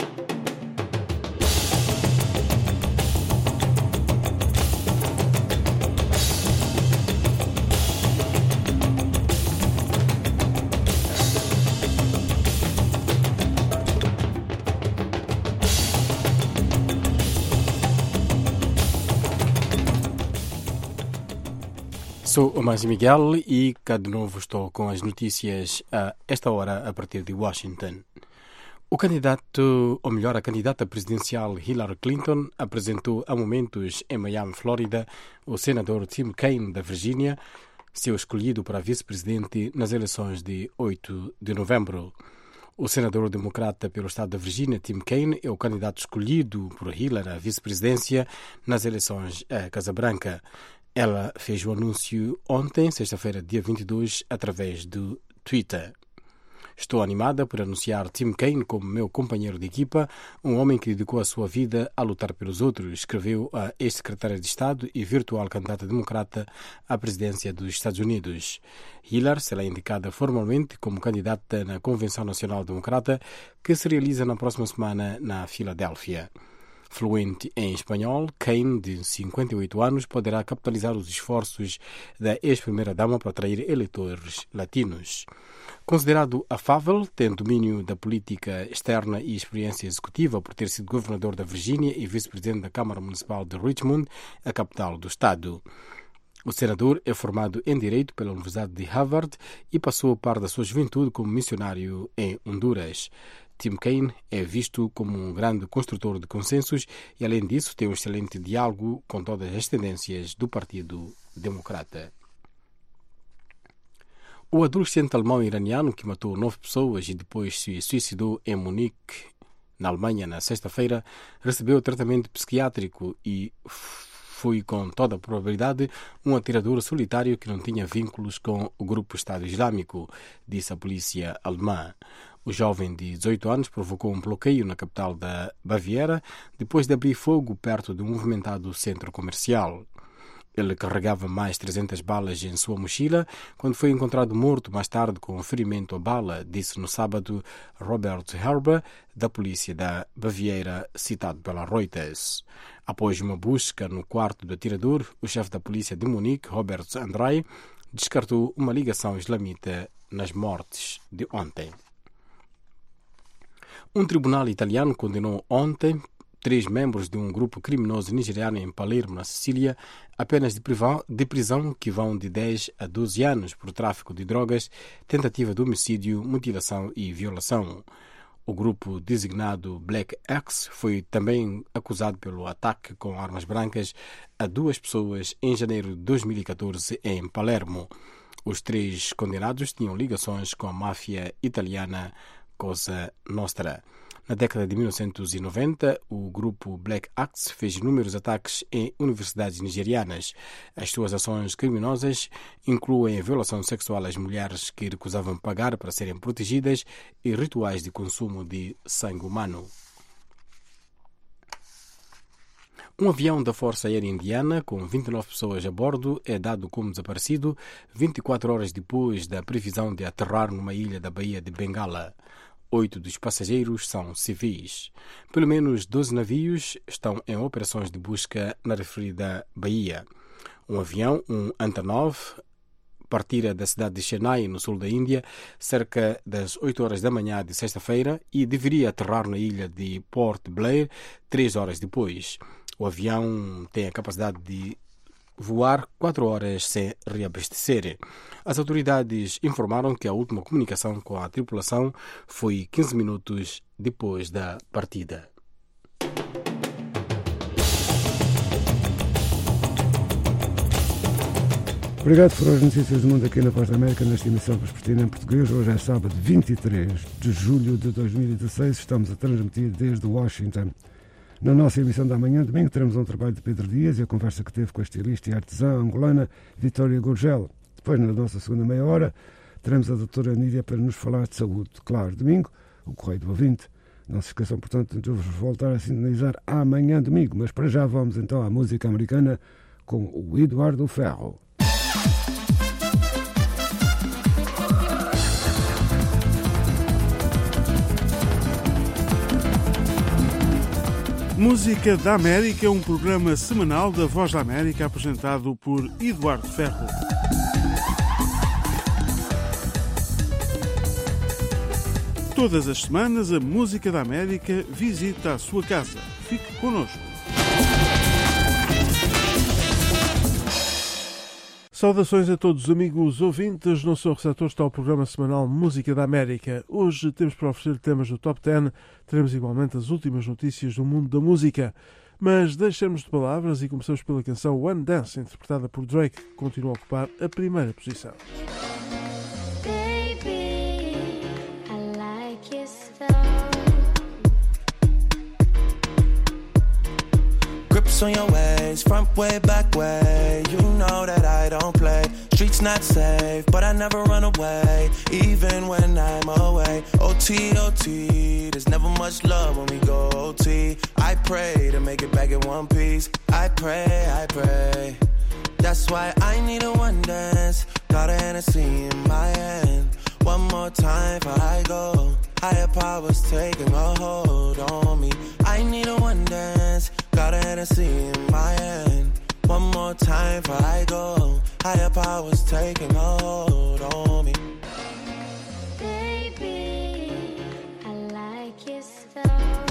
Sou o Márcio Miguel e cá de novo estou com as notícias a esta hora a partir de Washington. O candidato, ou melhor, a candidata presidencial Hillary Clinton apresentou há momentos em Miami, Flórida, o senador Tim Kaine da Virgínia, seu escolhido para vice-presidente nas eleições de oito de novembro. O senador democrata pelo estado da Virgínia, Tim Kaine, é o candidato escolhido por Hillary à vice-presidência nas eleições à Casa Branca. Ela fez o anúncio ontem, sexta-feira, dia vinte e dois, através do Twitter. Estou animada por anunciar Tim Kaine como meu companheiro de equipa, um homem que dedicou a sua vida a lutar pelos outros, escreveu a ex-secretária de Estado e virtual candidata democrata à presidência dos Estados Unidos. Hillary será indicada formalmente como candidata na Convenção Nacional Democrata, que se realiza na próxima semana na Filadélfia. Fluente em espanhol, Kaine, de cinquenta e oito anos, poderá capitalizar os esforços da ex-primeira-dama para atrair eleitores latinos. Considerado afável, tem domínio da política externa e experiência executiva por ter sido governador da Virgínia e vice-presidente da Câmara Municipal de Richmond, a capital do estado. O senador é formado em Direito pela Universidade de Harvard e passou parte da sua juventude como missionário em Honduras. Tim Kaine é visto como um grande construtor de consensos e, além disso, tem um excelente diálogo com todas as tendências do Partido Democrata. O adolescente alemão iraniano que matou nove pessoas e depois se suicidou em Munique, na Alemanha, na sexta-feira, recebeu tratamento psiquiátrico e foi, com toda a probabilidade, um atirador solitário que não tinha vínculos com o grupo Estado Islâmico, disse a polícia alemã. O jovem de dezoito anos provocou um bloqueio na capital da Baviera depois de abrir fogo perto de um movimentado centro comercial. Ele carregava mais trezentas balas em sua mochila quando foi encontrado morto mais tarde com um ferimento a bala, disse no sábado Robert Herber, da polícia da Baviera, citado pela Reuters. Após uma busca no quarto do atirador, o chefe da polícia de Munique, Robert Andrei, descartou uma ligação islamita nas mortes de ontem. Um tribunal italiano condenou ontem três membros de um grupo criminoso nigeriano em Palermo, na Sicília, a penas de, de prisão que vão de dez a doze anos por tráfico de drogas, tentativa de homicídio, mutilação e violação. O grupo designado Black Axe foi também acusado pelo ataque com armas brancas a duas pessoas em janeiro de dois mil e catorze em Palermo. Os três condenados tinham ligações com a máfia italiana Cosa Nostra. Na década de mil novecentos e noventa, o grupo Black Axe fez inúmeros ataques em universidades nigerianas. As suas ações criminosas incluem a violação sexual às mulheres que recusavam pagar para serem protegidas e rituais de consumo de sangue humano. Um avião da Força Aérea Indiana, com vinte e nove pessoas a bordo, é dado como desaparecido vinte e quatro horas depois da previsão de aterrar numa ilha da Baía de Bengala. Oito dos passageiros são civis. Pelo menos doze navios estão em operações de busca na referida baía. Um avião, um Antonov, partira da cidade de Chennai, no sul da Índia, cerca das oito horas da manhã de sexta-feira e deveria aterrar na ilha de Port Blair três horas depois. O avião tem a capacidade de voar quatro horas sem reabastecer. As autoridades informaram que a última comunicação com a tripulação foi quinze minutos depois da partida. Obrigado por as notícias do mundo aqui na Voz da América, nesta emissão vespertina em português. Hoje é sábado, vinte e três de julho de dois mil e dezasseis. Estamos a transmitir desde Washington. Na nossa emissão da manhã, domingo, teremos um trabalho de Pedro Dias e a conversa que teve com a estilista e artesã angolana Vitória Gurgel. Depois, na nossa segunda meia hora, teremos a doutora Nídia para nos falar de saúde. Claro, domingo, o Correio do Ouvinte. Não se esqueçam, portanto, de vos voltar a sintonizar amanhã, domingo. Mas para já vamos então à música americana com o Eduardo Ferro. Música da América é um programa semanal da Voz da América apresentado por Eduardo Ferro. Todas as semanas a Música da América visita a sua casa. Fique connosco. Saudações a todos os amigos ouvintes. No seu receptor está o programa semanal Música da América. Hoje temos para oferecer temas do Top dez. Teremos igualmente as últimas notícias do mundo da música. Mas deixemos de palavras e começamos pela canção One Dance, interpretada por Drake, que continua a ocupar a primeira posição. On your ways, front way, back way. You know that I don't play. Streets not safe, but I never run away, even when I'm away. O T, O T, there's never much love when we go O T. I pray to make it back in one piece. I pray, I pray. That's why I need a one dance. Got a Hennessy in my hand. One more time before I go. Higher powers taking a hold on me. I need a one dance. Got a Hennessy in my hand. One more time before I go. Higher powers taking a hold on me. Baby, I like your style.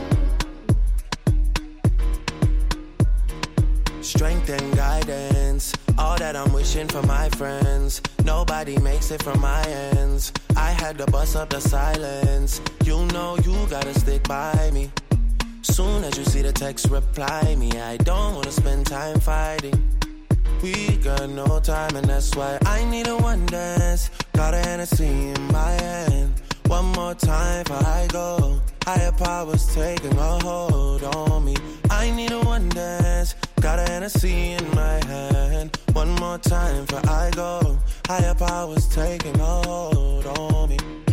Strength and guidance, all that I'm wishing for my friends. Nobody makes it from my ends. I had to bust up the silence. You know you gotta stick by me. Soon as you see the text, reply me. I don't wanna spend time fighting. We got no time and that's why I need a one dance. Got a Hennessy in my hand. One more time before I go. Higher powers taking a hold on me. I need a one dance. Got a Hennessy in my hand. One more time before I go. Higher powers taking a hold on me.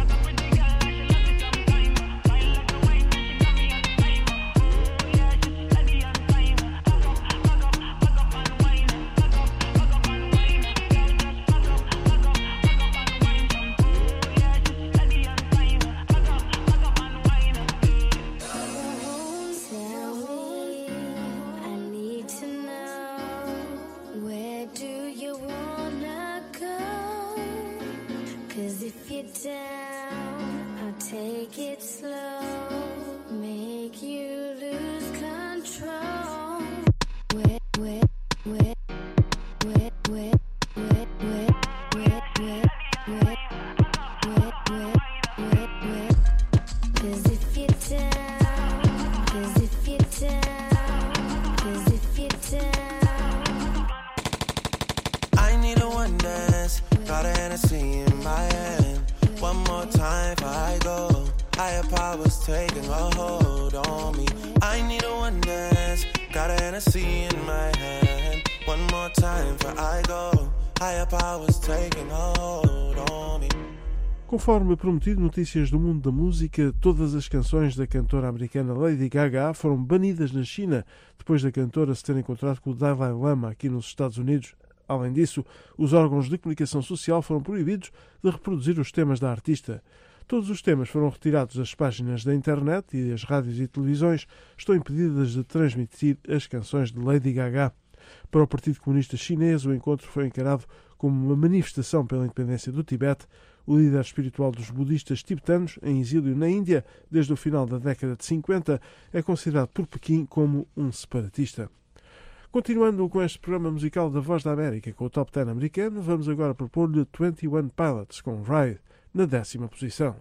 Down, I'll take it slow, make you lose control. Wet, wet, wet, wet, wet, wet, wet, wet, wet, wet, wet, wet, wet, wet. 'Cause if you're down, 'cause if you're down, 'cause if you're down. I need a one dance, got a Hennessy in my hand. One more time before I go. Higher powers taking a hold on me. I need a one dance. Got a Hennessy in my hand. One more time before I go. Higher powers taking a hold on me. Conforme prometido, notícias do mundo da música, todas as canções da cantora americana Lady Gaga foram banidas na China depois da cantora se ter encontrado com o Dalai Lama aqui nos Estados Unidos. Além disso, os órgãos de comunicação social foram proibidos de reproduzir os temas da artista. Todos os temas foram retirados das páginas da internet e as rádios e televisões estão impedidas de transmitir as canções de Lady Gaga. Para o Partido Comunista Chinês, o encontro foi encarado como uma manifestação pela independência do Tibete. O líder espiritual dos budistas tibetanos, em exílio na Índia desde o final da década de cinquenta, é considerado por Pequim como um separatista. Continuando com este programa musical da Voz da América com o Top dez americano, vamos agora propor-lhe vinte e um Pilots com Ride, na décima posição.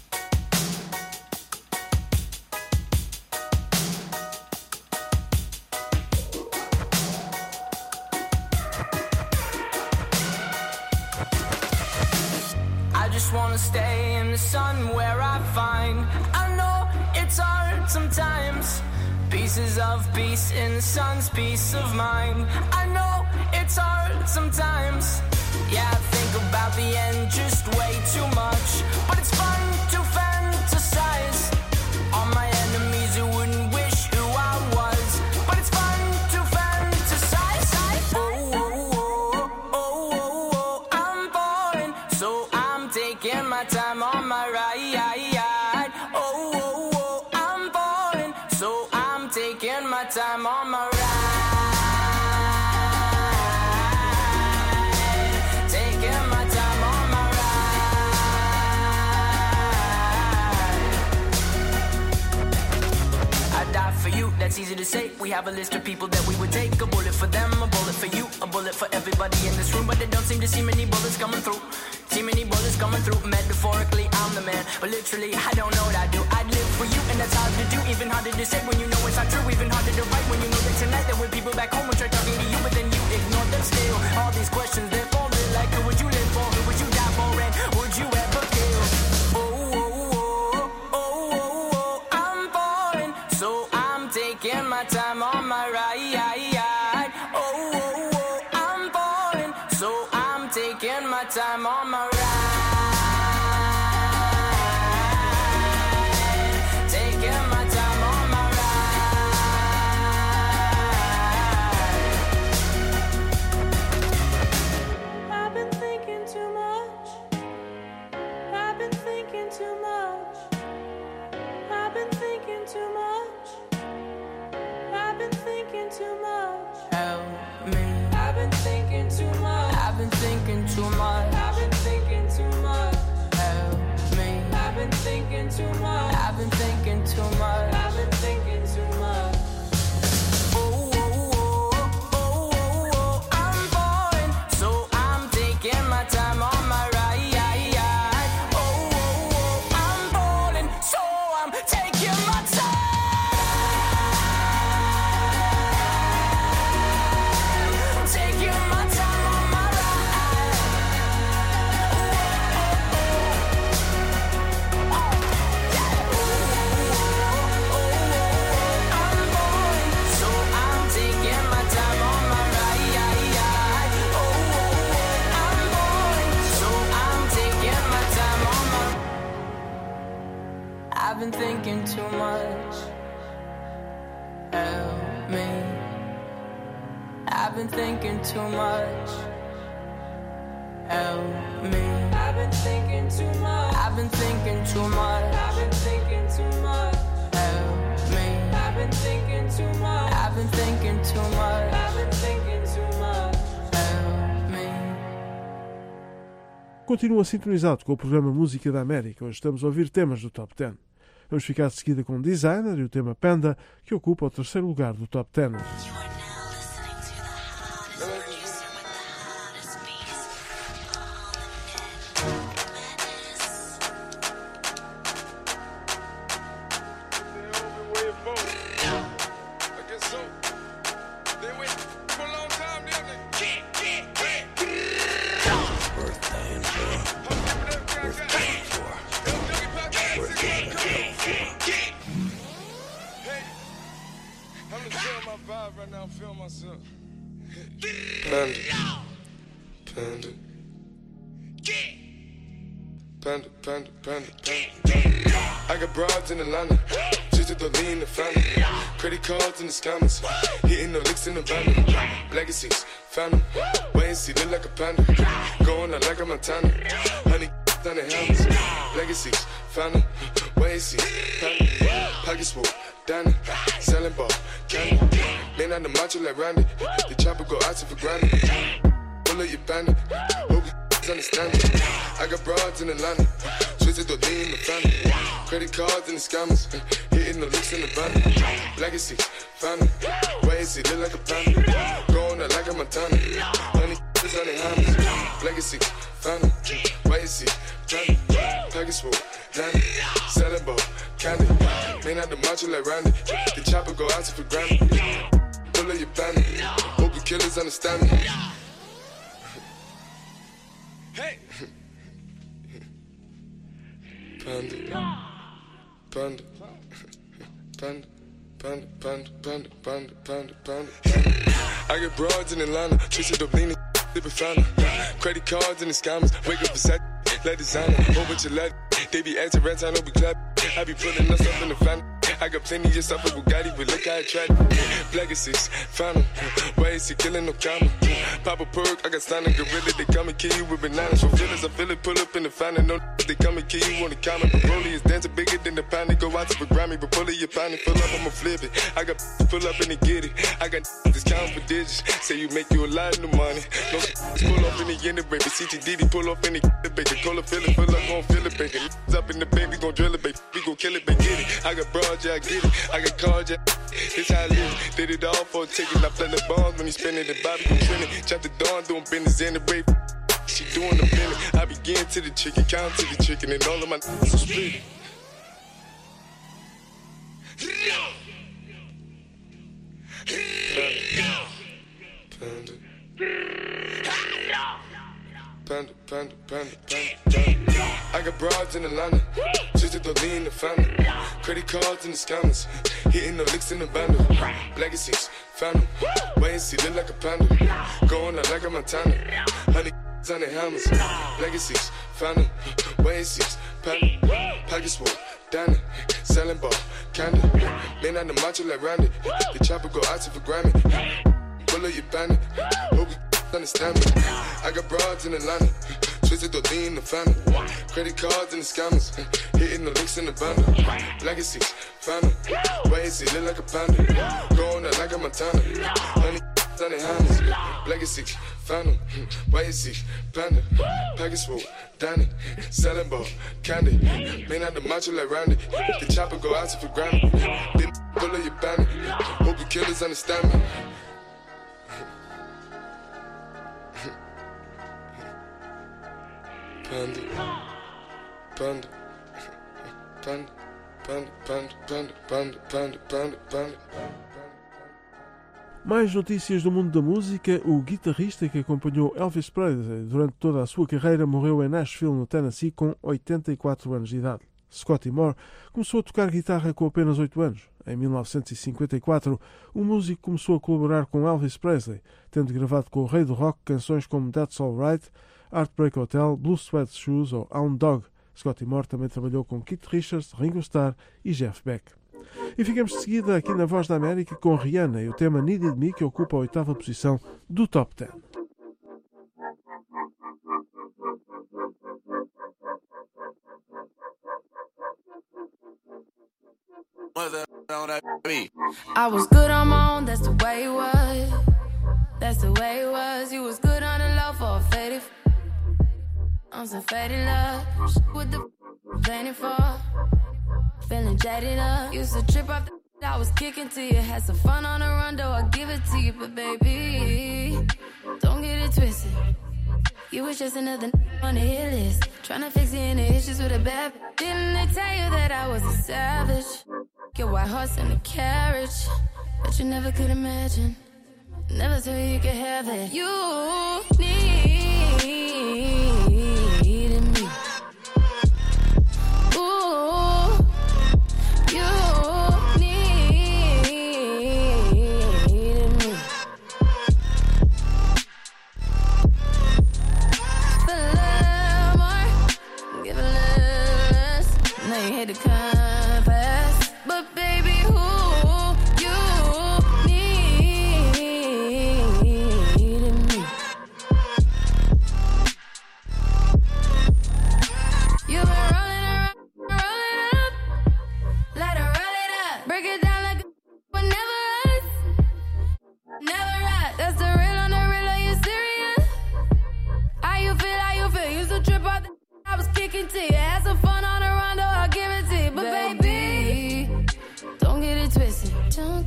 I just wanna stay in the sun where I find I know it's hard sometimes. Pieces of peace in the sun's peace of mind. I know it's hard sometimes. Yeah, I think about the end just way too much. But it's fun to fantasize on my enemies who wouldn't wish who I was. But it's fun to fantasize. Oh, oh, oh, oh, oh, oh, I'm falling, so I'm taking my time on my ride. Oh, oh, oh, I'm falling, so I'm taking my time on my ride. Taking my time on my ride. I die for you, that's easy to say. We have a list of people that we would take. A bullet for them, a bullet for you, a bullet for everybody in this room. But they don't seem to see many bullets coming through. See many bullets coming through. Metaphorically, I'm the man, but literally, I don't know what I do. I'd live for you, and that's hard to do. Even harder to say when you know it's not true. Even harder to write when you know that tonight there were people back home who tried talking to you, but then you ignore them still. All these questions, they're falling like, who would you live for? Who would you die for? And would you ever kill? Oh, oh, oh, oh, oh, oh, I'm falling, so I'm taking my time on my ride. Oh, oh, oh, I'm falling, so I'm taking my time on my ride. Taking my time on my ride. I've been thinking too much. I've been thinking too much. I've been thinking too much. I've been thinking too much. Help me. I've been thinking too much. I've been thinking too much. I've been thinking too much. Help me. I've been thinking too much. I've been thinking too much. I've been thinking too much. Oh, oh, oh, oh, oh, oh, I'm falling, so I'm taking my time on my ride. Oh, oh, oh, I'm falling, so I'm taking my time. Taking my time on my ride. Oh, oh, oh, yeah. Oh, oh, oh, I'm falling, so I'm taking my time on my ride. Oh, oh, oh, I'm falling, so I'm taking my time on my. I've been thinking too much. Help me. I've been thinking too much. Help me. I've been thinking too much. I've been thinking too much. I've been thinking too much. Help me. I've been thinking too much. I've been thinking too much. I've been thinking too much. Help me. Continua sintonizado com o programa Música da América. Hoje estamos a ouvir temas do Top dez. Vamos ficar de seguida com o Designer e o tema Panda, que ocupa o terceiro lugar do Top dez. Panda, panda, panda, panda. I got broads in Atlanta, just to lean the family. Credit cards in the scammers, hitting the licks in the van. Legacies, phantom, wait and see, look like a panda. Going out like a Montana, honey down the helmets. Legacies, phantom, wait and see, panda. Pockets full, Danny, selling ball, candy. Man on the macho like Randy, the chopper go out for granted. Pull up your bandit, hope you understand it. I got broads in Atlanta. Twisted the lean in the family. Credit cards and the scammers. Hitting the licks in the van. Legacy, family. Why is he look like a panda? Going out like a Montana. Honey, is on the hammers. Legacy, family. Why is he planning? Package full, Danny. Selling ball, candy. Man out the macho like Randy. The chopper go out to for granted. Pull up your bandit. Hope the killers understand me. Hey! Panda. Panda. Panda. Panda, panda, panda, panda, panda, panda, panda. I get broads in Atlanta, twisted up leaning, sipping fountain. Credit cards and the scammers, wake up for set, let designer, whole bunch of lead. They be acting rent, I know we clap. I be pulling us up in the family. I got plenty of stuff with Bugatti, but look how I tried. Legacies, found Why is he killing no comma? Pop a perk, I got standing gorilla. They come and kill you with bananas. For feelings, I feel it, pull up in the fountain. No, they come and kill you on the comment. But Broly is dancing bigger than the pound. They go out to the Grammy, but pull it, your pound. Pull up, I'ma flip it. I got pull up and they get it. I got discount for digits. Say you make you a lot of money. No, pull up in the end of baby. C T D D, pull up in the baby. Cola fill it, pull up, gon' fill it, baby. Up in the baby, gon' drill it, baby. We gon' kill it, baby. Get it. I got broad, yeah, I get it. I got cards, yeah. It's how I live. Did it all for a ticket. I play the bombs when he spinning the Bobby gon' trend it. Chop the dawn, doing business in the rape. She doing the minute. I begin to the chicken, count to the chicken, and all of my n***s are split. Panda. Panda, panda, panda, panda, panda. I got broads in Atlanta, just to lean in the family. Credit cards and the scammers, hitting the licks in the bundle. Legacies, family, wait and see, look like a panda. Going out like a Montana, honey on the hammers. Legacies, family, wait and see, panda. Package full, Danny, selling ball, candy. Man on the macho like Randy, the chopper go out to for Grammy. Pull up your bandit, hope you understand me. I got broads in Atlanta, twisted the lean in the family. Credit cards and the scammers, hitting the licks in the bundle. Legacies, family, why is he look like a panda? Going out like a Montana, honey on the hammers. Legacies, family, why is he panda? Package full, Danny, selling ball, candy. Man out the macho like Randy, the chopper go out to for Grammy. Then pull up your bandit, hope the killers understand me. Panda, panda, panda, panda, panda, panda, panda, panda, panda, panda. Mais notícias do mundo da música. O guitarrista que acompanhou Elvis Presley durante toda a sua carreira morreu em Nashville, no Tennessee, com oitenta e quatro anos de idade. Scotty Moore começou a tocar guitarra com apenas oito anos. Em mil novecentos e cinquenta e quatro, o músico começou a colaborar com Elvis Presley, tendo gravado com o rei do rock canções como That's All Right, Heartbreak Hotel, Blue Sweat Shoes ou Hound Dog. Scotty Moore também trabalhou com Keith Richards, Ringo Starr e Jeff Beck. E ficamos de seguida aqui na Voz da América com Rihanna e o tema Needed Me, que ocupa a oitava posição do Top dez. I was good on my own, that's the way it was. That's the way it was. You was good on the low for a faded. On some faded love. With the painted for. Feeling jaded up. Used to trip off the I was kicking to you. Had some fun on the run, though I give it to you. But baby, don't get it twisted. You was just another on the hit list. Tryna fix any issues with a bad. Didn't they tell you that I was a savage? Your white horse in the carriage. But you never could imagine. Never thought you could have it. You needed me. Ooh, you needed me. For a little more, give a little less. Now you hate to confess, but baby, who? Kicking to you, had some fun.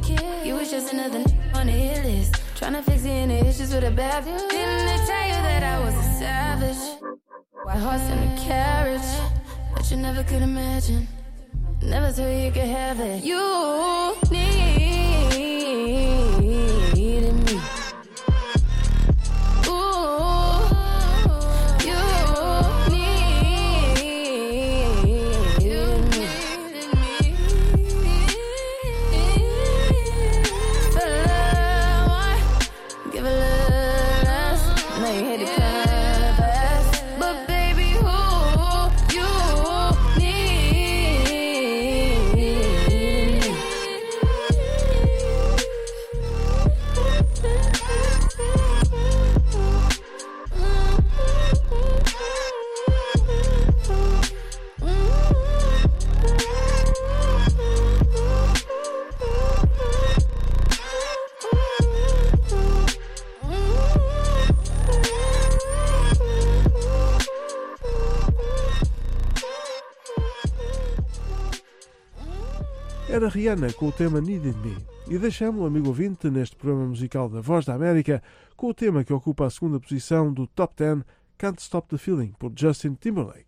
You was just another n- on the hit list. Tryna fix any issues with a bad bitch. Didn't they tell you that I was a savage? White horse and a carriage, but you never could imagine. Never thought you could have it. You needed me. Ooh, you needed me. For love, give a little less. Now you hate it kinda fast, but baby, who you need? Era Rihanna com o tema Needed Me. E deixamos o amigo ouvinte neste programa musical da Voz da América com o tema que ocupa a segunda posição do Top dez, Can't Stop the Feeling, por Justin Timberlake.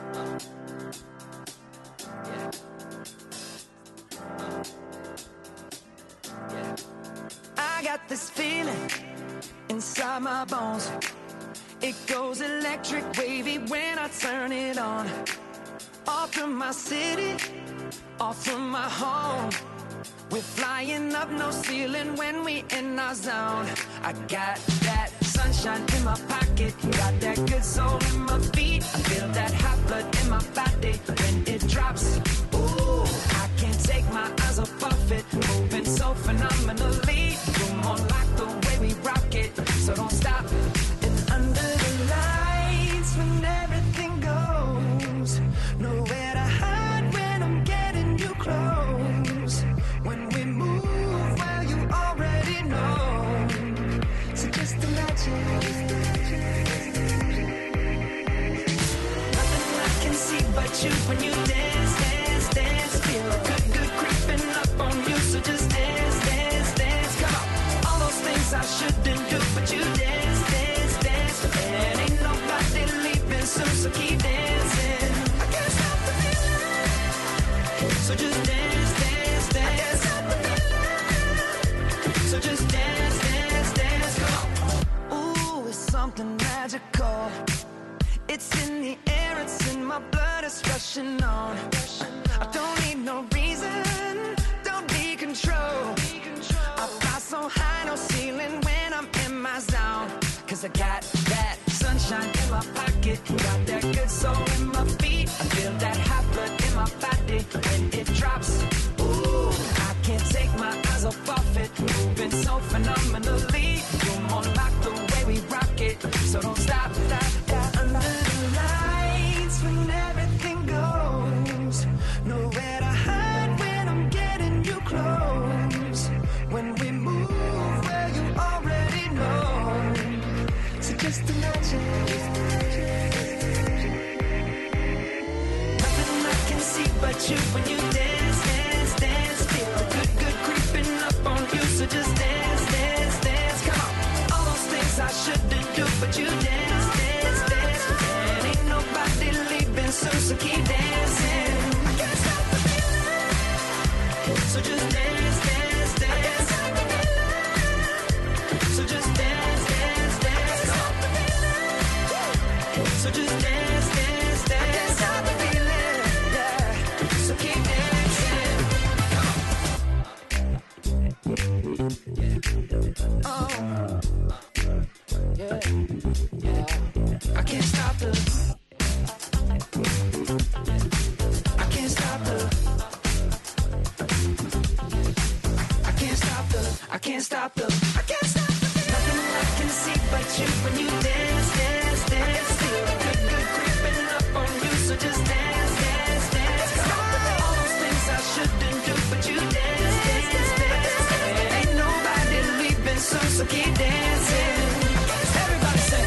I got this feeling inside my bones. It goes electric wavy when I turn it on. Off from my city, off from my home. We're flying up, no ceiling when we in our zone. I got that sunshine in my pocket, got that good soul in my feet. I feel that hot blood in my body when it drops. Ooh, I can't take my eyes off of it, moving so phenomenally. You're more like the way we rock it, so don't stop. And under the lights, when everything goes, nowhere to hide when I'm getting you close. When we move, well, you already know. So just imagine. Nothing I can see but you when you dance, dance, dance. Feel good, good creeping up on you. So just dance, dance, dance. Come on. All those things I shouldn't do, but you dance, dance, dance. And ain't nobody leaving soon, so keep dancing. I can't stop the feeling. So just dance, dance, dance. I can't stop the feeling. So just dance, dance, dance. Come on. Ooh, it's something magical. It's in the air, it's in my blood, it's rushing on. I don't need no reason, don't be control. I fly so high, no ceiling when I'm in my zone. Cause I got that sunshine in my pocket, got that good soul in my feet. I feel that hot blood in my body when it drops. Ooh, I can't take my eyes off of it, moving so phenomenally. You're more like the way we rock it, so don't stop, stop, stop. Under the lights when everything goes, nowhere to hide when I'm getting you close. When we move, well, you already know. So just imagine. Nothing I can see but you when you dance, dance, dance. Feel good, good creeping up on you. So just dance, dance, dance. Come on. All those things I shouldn't do, but you dance, dance, dance. And ain't nobody leaving soon, so keep dancing. I can't stop the feeling. So just dance, dance, dance. I can't stop the feeling. So just dance, dance, dance. Come on. So just dance, dance, dance. I can't stop the feeling. Yeah. So keep dancing. Oh. Yeah. Yeah. I can't stop the. I can't stop the. I can't stop the. I can't stop the. I can't stop the. Nothing I can see but you when you dance, dance, dance. Feel good, good creeping up on you. So just dance, dance, dance. All those things I shouldn't do, but you dance, dance, dance. Ain't nobody leaving soon, so keep dancing. Everybody say.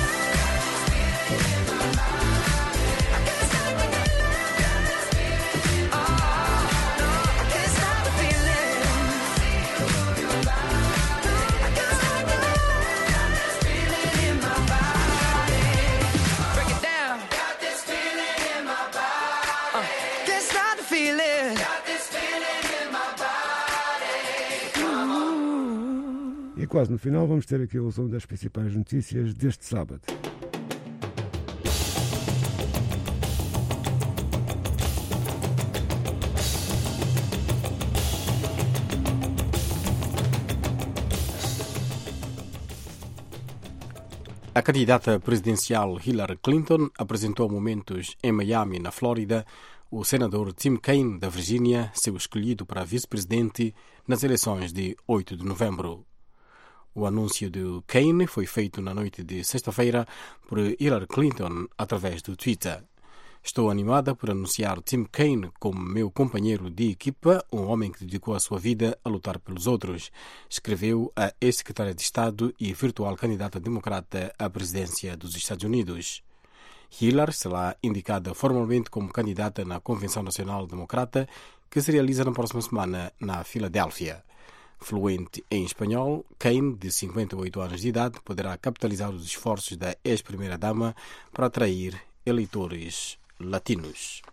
I can't stop the feeling. Oh, no, I can't stop the feeling. quase no final, vamos ter aqui o resumo das principais notícias deste sábado. A candidata presidencial Hillary Clinton apresentou há momentos em Miami, na Flórida, o senador Tim Kaine, da Virgínia, seu escolhido para vice-presidente nas eleições de oito de novembro. O anúncio de Kaine foi feito na noite de sexta-feira por Hillary Clinton através do Twitter. Estou animada por anunciar Tim Kaine como meu companheiro de equipa, um homem que dedicou a sua vida a lutar pelos outros, escreveu a ex-secretária de Estado e virtual candidata democrata à presidência dos Estados Unidos. Hillary será indicada formalmente como candidata na Convenção Nacional Democrata, que se realiza na próxima semana na Filadélfia. Fluente em espanhol, Kaine, de cinquenta e oito anos de idade, poderá capitalizar os esforços da ex-primeira-dama para atrair eleitores latinos.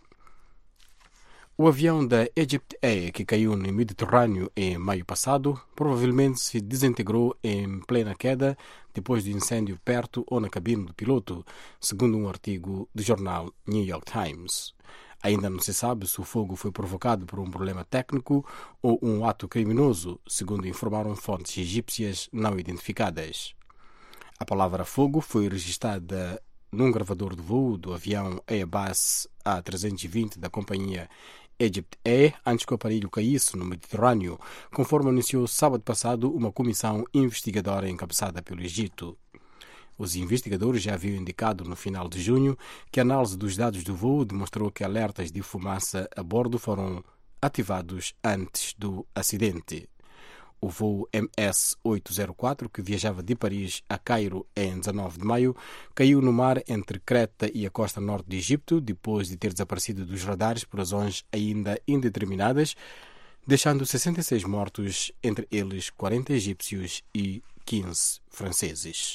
O avião da Egypt Air, que caiu no Mediterrâneo em maio passado, provavelmente se desintegrou em plena queda depois de incêndio perto ou na cabine do piloto, segundo um artigo do jornal New York Times. Ainda não se sabe se o fogo foi provocado por um problema técnico ou um ato criminoso, segundo informaram fontes egípcias não identificadas. A palavra fogo foi registrada num gravador de voo do avião Airbus A trezentos e vinte da companhia Egypt Air antes que o aparelho caísse no Mediterrâneo, conforme anunciou sábado passado uma comissão investigadora encabeçada pelo Egito. Os investigadores já haviam indicado no final de junho que a análise dos dados do voo demonstrou que alertas de fumaça a bordo foram ativados antes do acidente. O voo M S oitocentos e quatro, que viajava de Paris a Cairo em dezanove de maio, caiu no mar entre Creta e a costa norte do Egito, depois de ter desaparecido dos radares por razões ainda indeterminadas, deixando sessenta e seis mortos, entre eles quarenta egípcios e quinze franceses.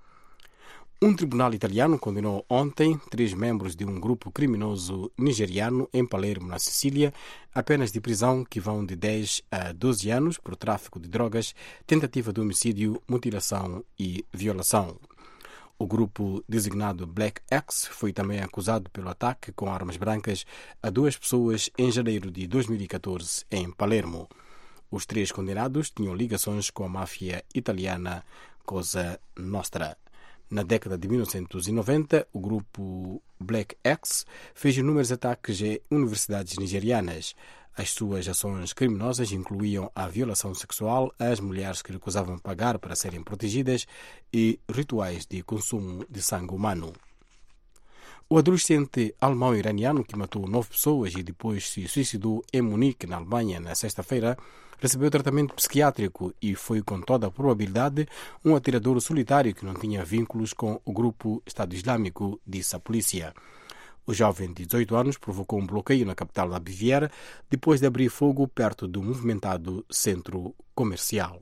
Um tribunal italiano condenou ontem três membros de um grupo criminoso nigeriano em Palermo, na Sicília, a penas de prisão que vão de dez a doze anos por tráfico de drogas, tentativa de homicídio, mutilação e violação. O grupo designado Black Axe foi também acusado pelo ataque com armas brancas a duas pessoas em janeiro de dois mil e catorze em Palermo. Os três condenados tinham ligações com a máfia italiana Cosa Nostra. Na década de mil novecentos e noventa, o grupo Black Axe fez inúmeros ataques em universidades nigerianas. As suas ações criminosas incluíam a violação sexual às mulheres que recusavam pagar para serem protegidas e rituais de consumo de sangue humano. O adolescente alemão-iraniano que matou nove pessoas e depois se suicidou em Munique, na Alemanha, na sexta-feira, recebeu tratamento psiquiátrico e foi, com toda a probabilidade, um atirador solitário que não tinha vínculos com o grupo Estado Islâmico, disse a polícia. O jovem de dezoito anos provocou um bloqueio na capital da Baviera depois de abrir fogo perto do movimentado centro comercial.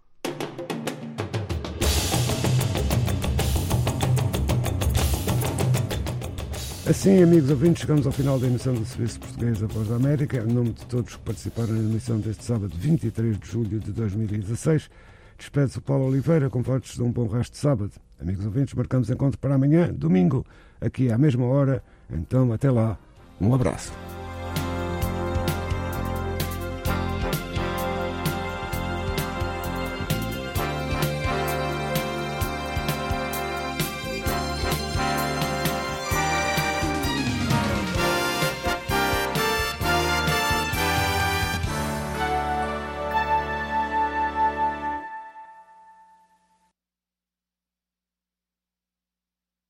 Assim, amigos ouvintes, chegamos ao final da emissão do Serviço Português da Voz da América. Em nome de todos que participaram na emissão deste sábado, vinte e três de julho de dois mil e dezasseis, despede-se o Paulo Oliveira com votos de um bom resto de sábado. Amigos ouvintes, marcamos encontro para amanhã, domingo, aqui à mesma hora. Então, até lá. Um abraço.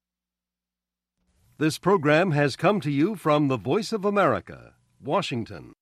This program has come to you from the Voice of America, Washington.